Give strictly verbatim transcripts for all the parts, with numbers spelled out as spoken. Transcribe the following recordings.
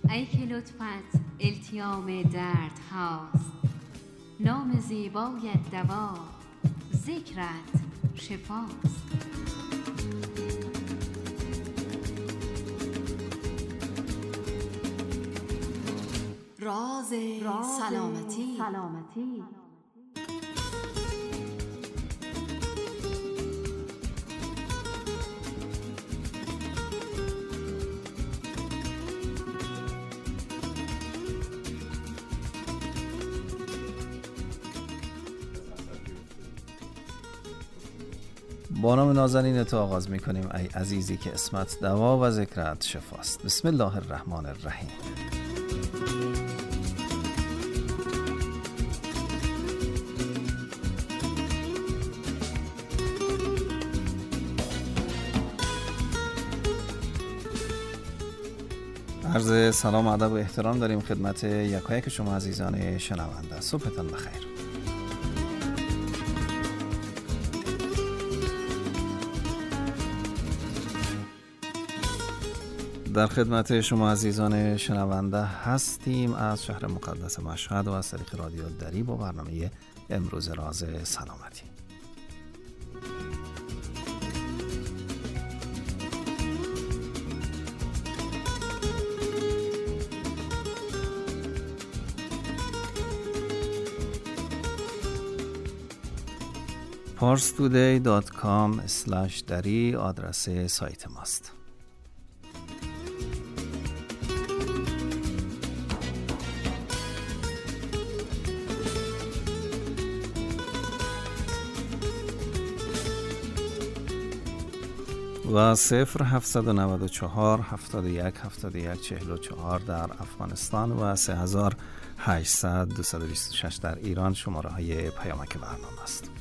ای که لطفت التیام درد هاست، نام زیبایت دوا، ذکرت شفاست. راز سلامتی, سلامتی. با نام نازنین تو آغاز می کنیم ای عزیزی که اسمت دوا و ذکرت شفاست. بسم الله الرحمن الرحیم. عرض سلام و ادب و احترام داریم خدمت یکایک شما عزیزان شنونده. صبحتان بخیر. در خدمت شما عزیزان شنونده هستیم از شهر مقدس مشهد و از طریق رادیو دری با برنامه امروز راز سلامتی. پارس تودی دات کام اسلش دری آدرس سایت ماست. و صفر هفتصد و نود و چهار هفتاد و یک هفتاد و یک چهل و چهار در افغانستان و سه هزار و هشتصد دویست و بیست و شش در ایران شماره های پیامک برنامه است.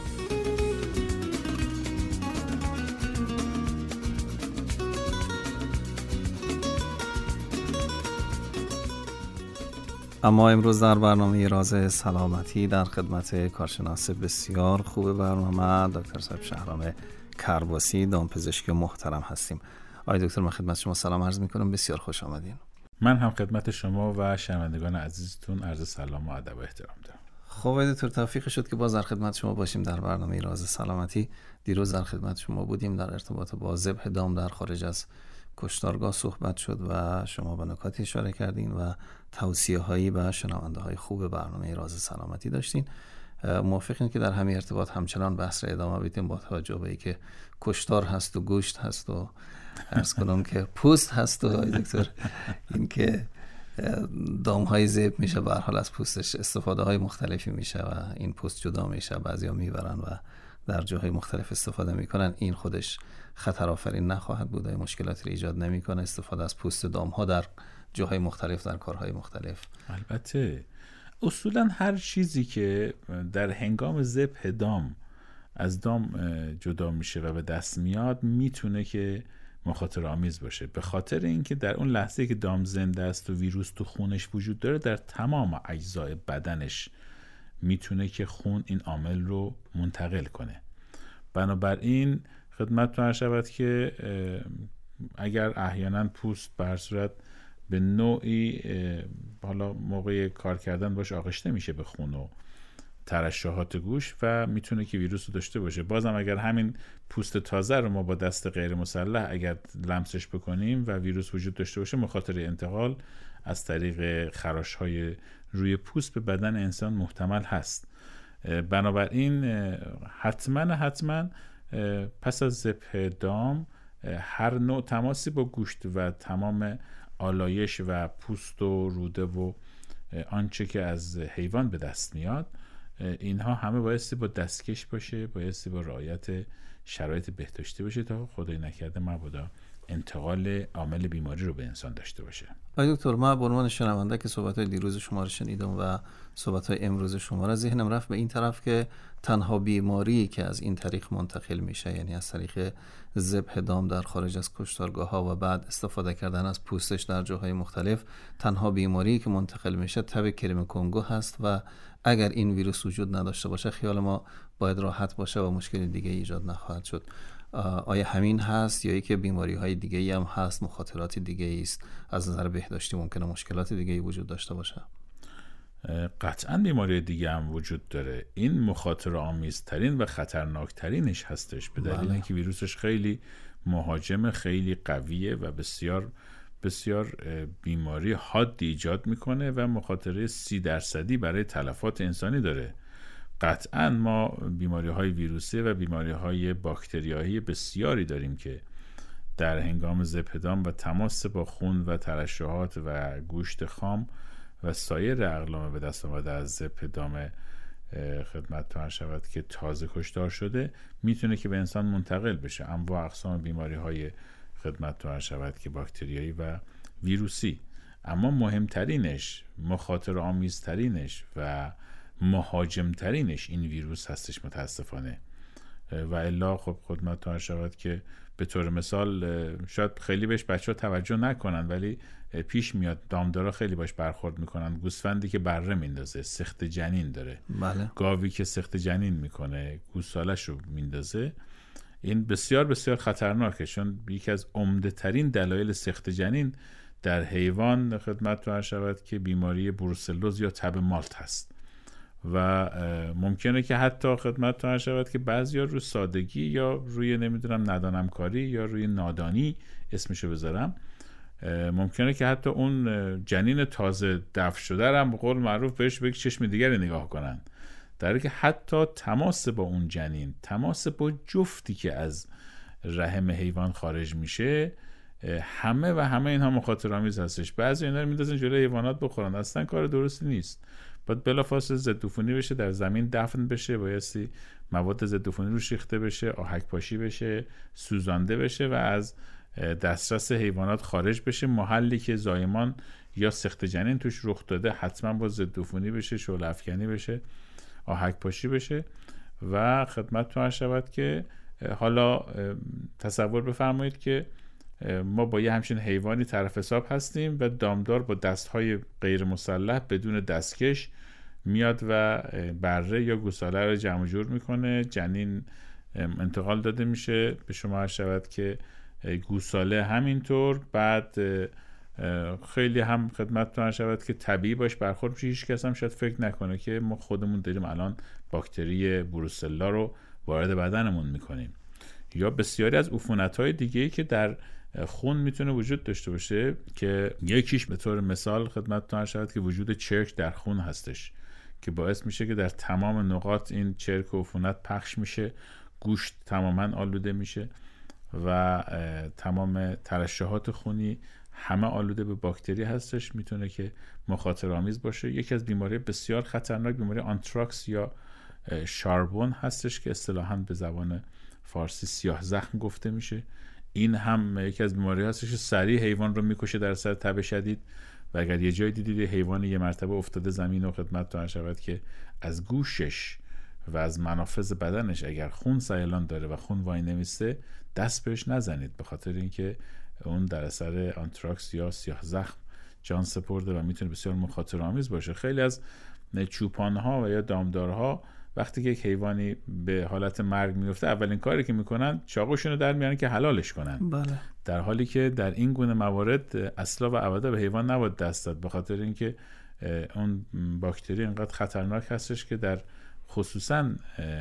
اما امروز در برنامه راز سلامتی در خدمت کارشناس بسیار خوب برنامه دکتر صاحب شهرام کرباسی دامپزشک محترم هستیم. آقای دکتر من خدمت شما سلام عرض میکنم، بسیار خوش آمدین. من هم خدمت شما و شنوندگان عزیزتون عرض سلام و ادب و احترام دارم. خب آقای دکتر توفیق شد که باز در خدمت شما باشیم در برنامه راز سلامتی. دیروز در خدمت شما بودیم، در ارتباط با ذبح دام در خارج از کشتارگاه صحبت شد و شما به نکاتی اشاره کردین و توصیه هایی به شنونده های خوب برنامه راز سلامتی داشتین. موافقین که در همین ارتباط همچنان بحث را ادامه بدیم با توجه به اینکه کشتار هست و گوشت هست و عرض کنم که پوست هست و دکتر این که دام های ذبح میشه به هر حال از پوستش استفاده های مختلفی میشه و این پوست جدا میشه، بعضیا میبرن و در جاهای مختلف استفاده میکنن. این خودش خطر آفرین نخواهد بود، مشکلاتی ایجاد نمیکنه استفاده از پوست دام ها در جاهای مختلف در کارهای مختلف. البته اصولا هر چیزی که در هنگام ذبح دام از دام جدا میشه و به دست میاد میتونه که مخاطره آمیز باشه، به خاطر اینکه در اون لحظه که دام زنده است و ویروس تو خونش وجود داره در تمام اجزای بدنش میتونه که خون این عامل رو منتقل کنه. بنابراین خدمتتون عرض شود که اگر احیانا پوست به هر صورت به نوعی حالا موقع کار کردن باش آغشته میشه به خون و ترشحات گوش و میتونه که ویروس رو داشته باشه. بازم اگر همین پوست تازه رو ما با دست غیر مسلح اگر لمسش بکنیم و ویروس وجود داشته باشه مخاطره انتقال از طریق خراش های روی پوست به بدن انسان محتمل هست. بنابراین حتما حتما پس از ذبح دام هر نوع تماسی با گوشت و تمام آلایش و پوست و روده و آنچه که از حیوان به دست میاد اینها همه بایستی با دستکش باشه، بایستی با رعایت شرایط بهداشتی باشه تا خدای نکرده مبادا انتقال عامل بیماری رو به انسان داشته باشه. آقای دکتر ما به عنوان شنونده که صحبت‌های دیروز شما رو شنیدم و صحبت‌های امروز شما را ذهنم رفت به این طرف که تنها بیماری که از این طریق منتقل میشه، یعنی از طریق ذبح دام در خارج از کشتارگاه‌ها و بعد استفاده کردن از پوستش در جاهای مختلف، تنها بیماری که منتقل میشه تب کرم کنگو هست و اگر این ویروس وجود نداشته باشه خیال ما باید راحت باشه و مشکل دیگه ایجاد نخواهد شد. آیا همین هست یا اینکه بیماری های دیگه ای هم هست، مخاطرات دیگه ای است از نظر بهداشتی ممکنه مشکلات دیگه ای وجود داشته باشه؟ قطعا بیماری دیگه هم وجود داره. این مخاطره آمیزترین و خطرناکترینش هستش به دلیل اینکه ویروسش خیلی مهاجم، خیلی قویه و بسیار بسیار بیماری حاد ایجاد میکنه و مخاطره سی درصدی برای تلفات انسانی داره. قطعا ما بیماری های ویروسی و بیماری های باکتریایی بسیاری داریم که در هنگام زپدام و تماس با خون و ترشحات و گوشت خام و سایر اقلام به دست آمده از زپدام خدمتتون شود که تازه کشتار شده میتونه که به انسان منتقل بشه. انواع اقسام بیماری های خدمتتون شود که باکتریایی و ویروسی، اما مهمترینش، مخاطره آمیزترینش و مهاجمترینش این ویروس هستش متاسفانه. و الا خب خدمتتون شود که به طور مثال شاید خیلی بهش بچه ها توجه نکنن ولی پیش میاد دامدارا خیلی باش برخورد میکنن. گوسفندی که بره میندازه، سخت جنین داره، بله. گاوی که سخت جنین میکنه، گوسالش رو میندازه، این بسیار بسیار خطرناکه، چون یکی از عمده ترین دلایل سخت جنین در حیوان خدمتتون شود که بیماری بروسلوز یا تب مالت هست و ممکنه که حتی خدمتتون شود که بعضیا رو سادگی یا روی نمیدونم ندانم کاری یا روی نادانی اسمشو بذارم، ممکنه که حتی اون جنین تازه دفع شده رو هم به قول معروف بهش به چشم دیگری نگاه کنن، در حالی که حتی تماس با اون جنین، تماس با جفتی که از رحم حیوان خارج میشه، همه و همه اینها مخاطره‌آمیز هستش. بعضی اینا رو میندازن جلوی حیوانات بخورن، اصلا کار درستی نیست. باید بلافاصله ضدعفونی بشه، در زمین دفن بشه، بایستی مواد ضدعفونی رو ریخته بشه، آهک پاشی بشه، سوزانده بشه و از دسترس حیوانات خارج بشه. محلی که زایمان یا سخت جنین توش رخ داده حتما با ضدعفونی بشه، شعله افکنی بشه، آهک پاشی بشه و خدمتتون شود که حالا تصور بفرمایید که ما با یه همچین حیوانی طرف حساب هستیم و دامدار با دستهای غیر مسلح بدون دستکش میاد و بره یا گوساله رو جمع جور میکنه، جنین انتقال داده میشه به شما شود که گوساله همینطور. بعد خیلی هم خدمتتون شود که طبیعی باش برخورد میشه، هیچ کس هم شاید فکر نکنه که ما خودمون داریم الان باکتری بروسلا رو وارد بدنمون میکنیم. یا بسیاری از عفونت‌های دیگه‌ای که در خون میتونه وجود داشته باشه که یکیش به طور مثال خدمتتون شود که وجود چرک در خون هستش که باعث میشه که در تمام نقاط این چرک و عفونت پخش میشه، گوشت تماما آلوده میشه و تمام ترشحات خونی همه آلوده به باکتری هستش، میتونه که مخاطره آمیز باشه. یکی از بیماری بسیار خطرناک بیماری آنتراکس یا شاربون هستش که اصطلاحاً به زبان فارسی سیاه زخم گفته میشه. این هم یکی از بیماری هستش که سریع حیوان رو میکشه در اثر تب شدید و اگر یه جای دیدید حیوان یه مرتبه افتاده زمین و خدمتتون شود که از گوشش و از منافذ بدنش اگر خون سیلان داره و خون وای نمیسته دست بهش نزنید، به خاطر اینکه اون در اثر آنتراکس یا سیاه زخم جان سپرده و میتونه بسیار مخاطره آمیز باشه. خیلی از چوپان‌ها و یا دامدارها وقتی که یک حیوانی به حالت مرگ میفته اولین کاری که میکنن چاقوشون رو در میارن که حلالش کنن. بله. در حالی که در این گونه موارد اصلا و ابدا به حیوان نباید دست داد، به خاطر اینکه اون باکتری اینقدر خطرناک هستش که در خصوصا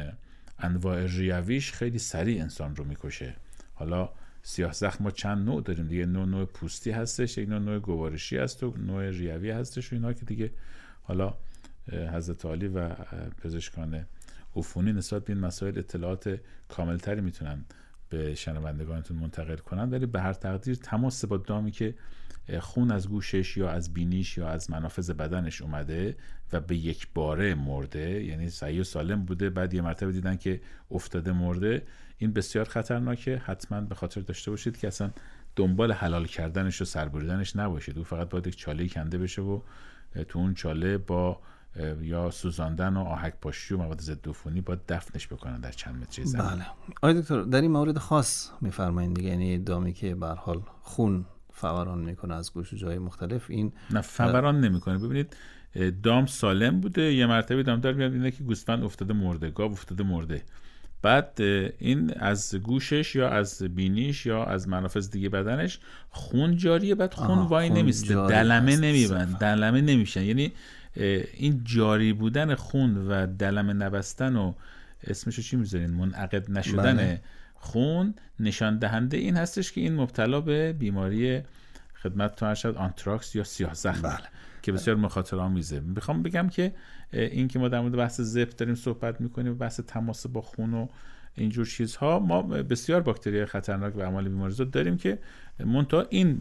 انواع ریویش خیلی سریع انسان رو میکشه. حالا سیاه زخم ما چند نوع داریم دیگه، نوع نوع پوستی هستش، یک نوع نوع گوارشی هست و نوع ریوی هستش و اینا که دیگه حالا حضرت عالی و پزشکان عفونی نسبت به این مسائل اطلاعات کاملتری میتونن به شنوندگانتون منتقل کنن، ولی به هر تقدیر تماس با دامی که خون از گوشش یا از بینیش یا از منافذ بدنش اومده و به یک باره مرده، یعنی صحیح و سالم بوده بعد یه مرتبه دیدن که افتاده مرده، این بسیار خطرناکه. حتما به خاطر داشته باشید که اصلا دنبال حلال کردنش و سربریدنش نباشید. او فقط باید یک چاله کنده بشه و تو اون چاله با یا سوزاندن و آهک پاشی و مواد ضد عفونی با دفنش بکنن در چند متری زمین. بله. آقای دکتر در این مورد خاص میفرمایید دیگه، یعنی دامی که به هر حال خون فوران میکنه از گوش جای مختلف، این نه فوران نمیکنه. ببینید دام سالم بوده، یه مرتبه دامدار میاد اینه که گوسفند افتاده مرده، گاو افتاده مرده، بعد این از گوشش یا از بینیش یا از منافذ دیگه بدنش خون جاریه، بعد خون وای نمیسته، دلمه نمیبند، دلمه نمیشن. یعنی این جاری بودن خون و دلمه نبستن و اسمشو چی میذارین، منعقد نشدن بله. خون نشان دهنده این هستش که این مبتلا به بیماری خدمتتون عرض شد آنتراکس یا سیاه زخم بله. که بسیار مخاطره آمیزه. میخوام بگم که این که ما در مورد بحث زب داریم صحبت میکنیم، بحث تماس با خون و اینجور چیزها، ما بسیار باکتری خطرناک و اعمال بیماریزا داریم که منتها این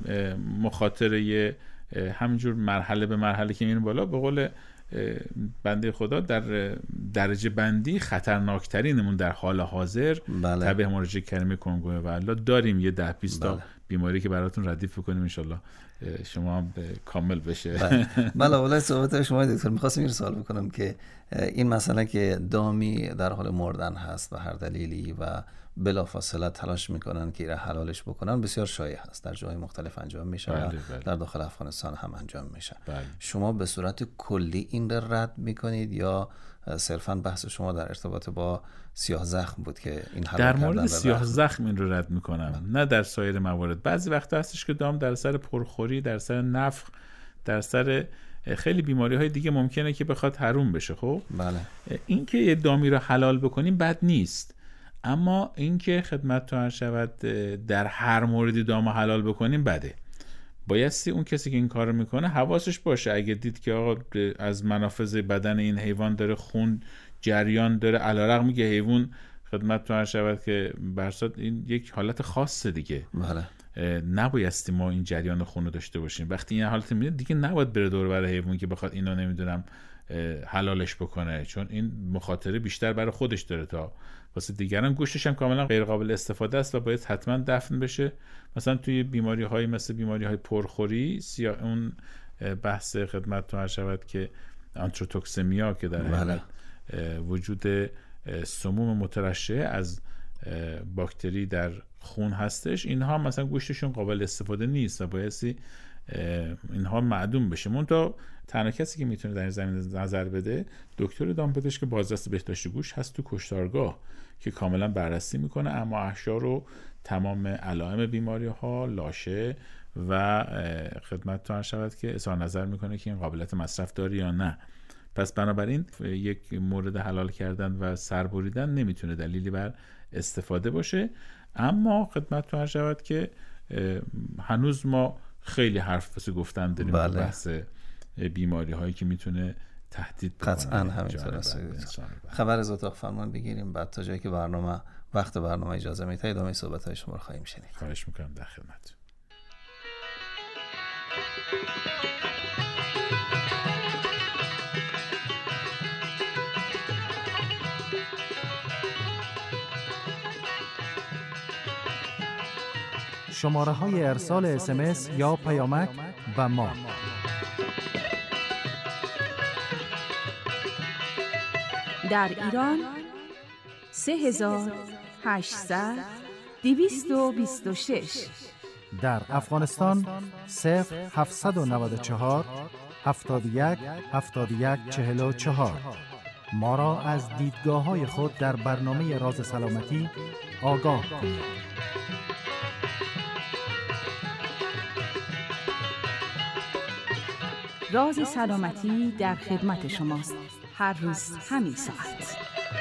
مخاطره همینجور مرحله به مرحله که میریم بالا، به قول بنده خدا در درجه بندی خطرناکترینمون در حال حاضر بله. تب هموراژیک کریمه کنگوی و الله داریم. یه ده بیست تا بله. بیماری که براتون ردیف بکنیم انشالله شما هم کامل بشه. بله والله صحبت شما دکتر، می‌خواستم این سوال بکنم که این مسئله که دامی در حال مردن هست و هر دلیلی و بلافاصله تلاش میکنن که را حلالش بکنن بسیار شایع هست، در جاهای مختلف انجام میشه بله، بله. در داخل افغانستان هم انجام میشه بله. شما به صورت کلی این را رد میکنید یا صرفاً بحث شما در ارتباط با سیاه زخم بود که این حلال در مورد سیاه زخم این رو رد میکنم بله. نه در سایر موارد. بعضی وقتا هستش که دام در سر پرخوری، در سر نفخ، در سر خیلی بیماری های دیگه ممکنه که بخواد حروم بشه. خب بله. این که یه دامی رو حلال بکنیم بد نیست، اما این که خدمتتون عرض شود در هر موردی دامو حلال بکنیم بده. بایستی اون کسی که این کارو میکنه حواسش باشه، اگه دید که آقا از منافذ بدن این حیوان داره خون جریان داره، علیرغم که حیوان خدمتتون عرض شود که برصد این یک حالت خاصه دیگه بله. نبایستی ما این جریان خون رو داشته باشیم. وقتی این حالت میاد دیگه نباید بره دور بر حیوان که بخواد اینو نمیدونم حلالش بکنه، چون این مخاطره بیشتر برای خودش داره تا واسه دیگران. گوشتش هم کاملا غیر قابل استفاده است و باید حتما دفن بشه. مثلا توی بیماری های مثل بیماری های پرخوری سیا اون بحث خدمتتون عرض شود که آنتروتوکسمیا که در حالت وجود سموم مترشح از باکتری در خون هستش، اینها مثلا گوشتشون قابل استفاده نیست و بایستی اینها معدوم بشه. منتها تنها کسی که میتونه در این زمینه نظر بده دکتر دامپزشک بازرس بهداشت گوش هست تو کشتارگاه که کاملا بررسی میکنه اما احشا رو، تمام علائم بیماری ها، لاشه و خدمتتون عرض شود که اظهار نظر میکنه که این قابلیت مصرف داره یا نه. پس بنابراین یک مورد حلال کردن و سربریدن نمیتونه دلیلی بر استفاده باشه. اما خدمتتون عرض شود که هنوز ما خیلی حرف واسه گفتن داریم بله. بحث بیماری هایی که میتونه تهدید بکنه. قطعاً همینطور است. خبر از اتاق فرمان بگیریم، بعد تا جایی که برنامه وقت برنامه اجازه میده ادامه صحبت های شما رو خواهیم شنید. خواهش میکنم، در خدمت. شماره های ارسال اس ام اس یا پیامک به ما: در ایران سه هزار و هشتصد دویست و بیست و شش، در افغانستان صفر هفتصد و نود و چهار هفتاد و یک هفتاد و یک چهل و چهار. ما را از دیدگاه های خود در برنامه راز سلامتی آگاه کنید. راز سلامتی در خدمت شماست، هر روز همین ساعت.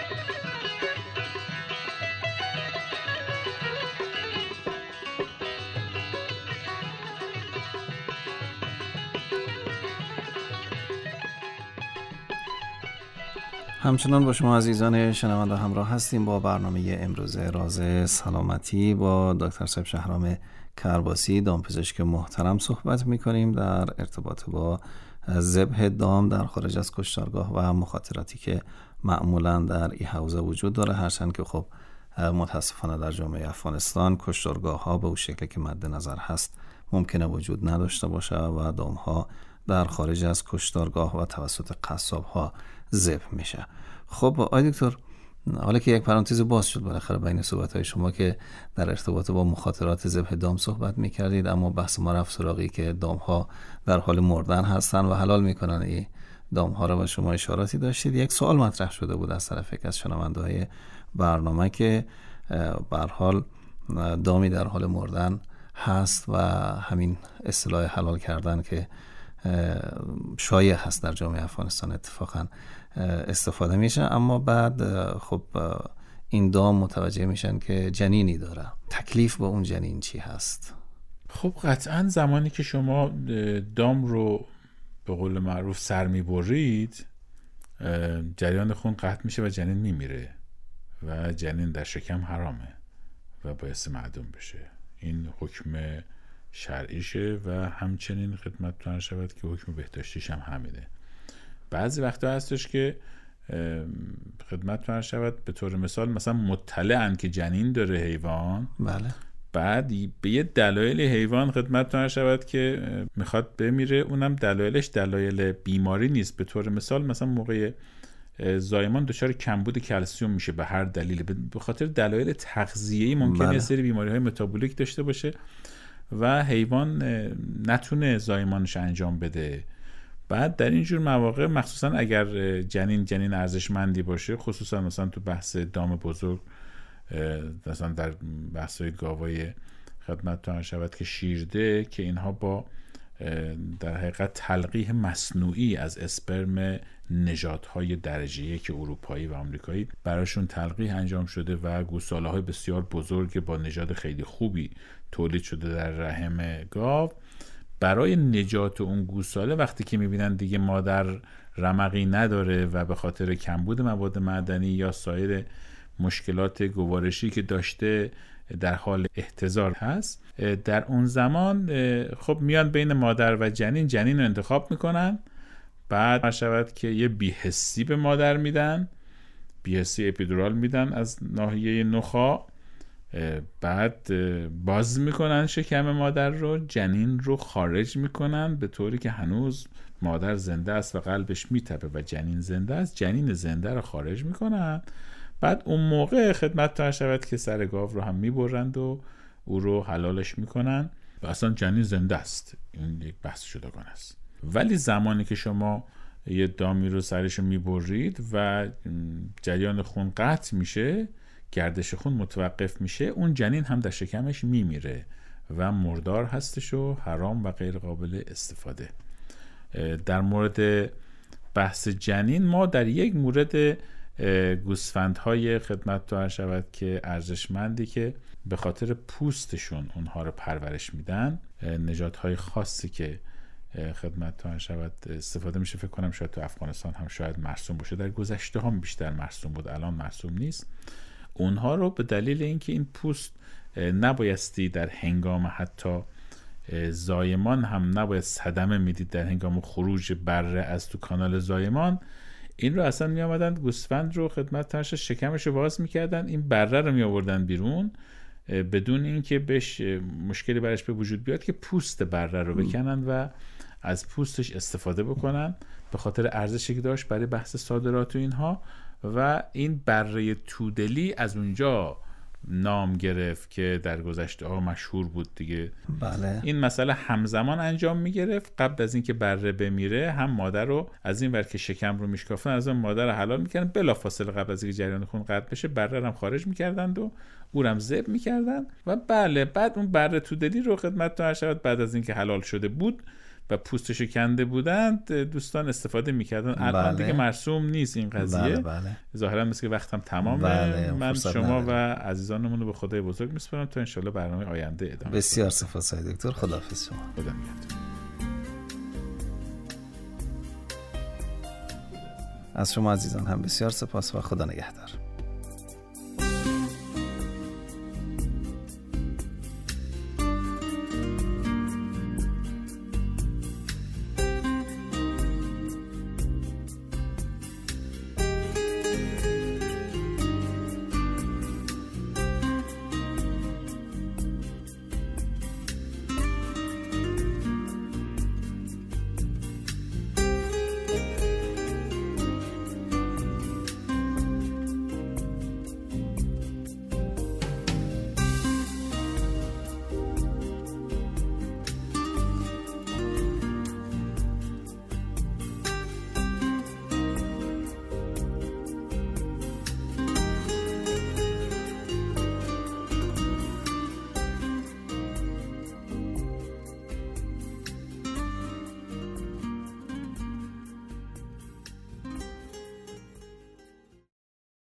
همچنان با شما عزیزان شنونده همراه هستیم با برنامه امروز راز سلامتی. با دکتر صاحب شهرام کرباسی دامپزشک محترم صحبت می‌کنیم در ارتباط با ذبح دام در خارج از کشتارگاه و مخاطراتی که معمولاً در این حوزه وجود داره، هرچند که خب متاسفانه در جامعه افغانستان کشتارگاه‌ها به اون شکلی که مد نظر هست ممکنه وجود نداشته باشه و دام‌ها در خارج از کشتارگاه و توسط قصاب‌ها ذبح میشه. خب آقای دکتر، حالا که یک پرانتز باز شد بالاخره بین صحبت‌های شما که در ارتباط با مخاطرات ذبح دام صحبت می‌کردید، اما بحث ما رفت سراغی که دام‌ها در حال مردن هستن و حلال می‌کنن این دام ها رو و شما اشاراتی داشتید. یک سوال مطرح شده بود از طرف یک از شنونده‌های برنامه که به هر حال دامی در حال مردن هست و همین اصطلاح حلال کردن که شایع هست در جامعه افغانستان اتفاقا استفاده میشه، اما بعد خب این دام متوجه میشن که جنینی داره. تکلیف با اون جنین چی هست؟ خب قطعا زمانی که شما دام رو به قول معروف سر میبرید، جریان خون قطع میشه و جنین میمیره و جنین در شکم حرامه و باعث معدوم بشه. این حکم شرعیشه و همچنین خدمتتون شود که حکم بهداشتیش هم همینه. بعضی وقتا هستش که خدمتتون شود به طور مثال مثلا مطلعن که جنین داره حیوان، بله، بعد به یه دلایل حیوان خدمتتون شود که میخواد بمیره، اونم دلایلش دلایل بیماری نیست. به طور مثال مثلا موقع زایمان دچار کمبود کلسیم میشه به هر دلیل، به خاطر دلایل تغذیه‌ای ممکنه بله. سری بیماری‌های متابولیک داشته باشه و حیوان نتونه زایمانش انجام بده. بعد در این جور مواقع مخصوصا اگر جنین جنین ارزشمندی باشه، خصوصا مثلا تو بحث دام بزرگ، مثلا در بحث‌های گاوای خدمتتون شود که شیرده، که اینها با در حقیقت تلقیح مصنوعی از اسپرم نژادهای درجه یک اروپایی و آمریکایی براشون تلقیح انجام شده و گوساله‌های بسیار بزرگ با نژاد خیلی خوبی تولید شده در رحم گاو. برای نجات اون گوساله وقتی که میبینن دیگه مادر رمقی نداره و به خاطر کمبود مواد معدنی یا سایر مشکلات گوارشی که داشته در حال احتضار هست، در اون زمان خب میان بین مادر و جنین جنین رو انتخاب میکنن. بعد شود که یه بی‌حسی به مادر میدن، بی‌حسی اپیدورال میدن از ناحیه نخاع، بعد باز میکنن شکم مادر رو، جنین رو خارج میکنن به طوری که هنوز مادر زنده است و قلبش میتپه و جنین زنده است. جنین زنده رو خارج میکنن. بعد اون موقع خدمتتون شود که سر گاو رو هم میبرند و او رو حلالش میکنن و اصلا جنین زنده است. این یک بحث جداگانه است. ولی زمانی که شما یه دامی رو سرش رو میبرید و جریان خون قطع میشه، گردش خون متوقف میشه، اون جنین هم در شکمش میمیره و مردار هستش و حرام و غیر قابل استفاده. در مورد بحث جنین ما در یک مورد گوسفندهای خدمت تو شود که ارزشمندی که به خاطر پوستشون اونها رو پرورش میدن، نژادهای خاصی که خدمت تو شود استفاده میشه، فکر کنم شاید تو افغانستان هم شاید مرسوم باشه، در گذشته هم بیشتر مرسوم بود، الان مرسوم نیست. اونها رو به دلیل اینکه این پوست نبایستی در هنگام حتی زایمان هم نباید صدمه میدید، در هنگام خروج بره از تو کانال زایمان، این رو اصلا می آمدن گوسفند رو خدمت تنش شکمش رو باز میکردن، این بره رو می آوردن بیرون بدون اینکه بهش مشکلی برش به وجود بیاد که پوست بره رو بکنن و از پوستش استفاده بکنن به خاطر ارزشی که داشت برای بحث صادرات و اینها. و این بره تودلی از اونجا نام گرفت که در گذشته ها مشهور بود دیگه. بله. این مسئله همزمان انجام می گرفت. قبل از اینکه بره بمیره هم مادر رو از این ور که شکم رو میشکافتن از اون مادر رو حلال میکردن، بلافاصله قبل از اینکه جریان خون قطع بشه بره رو هم خارج میکردند و او رو هم ذبح میکردن و بله بعد اون بره تودلی رو خدمت تو شود بعد از اینکه حلال شده بود و پوستش کنده بودند دوستان استفاده میکردن. الان بله. دیگه مرسوم نیست این قضیه. بله بله. ظاهرا مثل که وقتم تمامه. بله. من شما نداره. و عزیزانمون رو به خدای بزرگ میسپارم تا انشالله برنامه آینده ادامه. بسیار سپاسگزارم دکتر. خداحافظ شما. خدا نگهدار. از شما عزیزان هم بسیار سپاس و خدا نگهدار.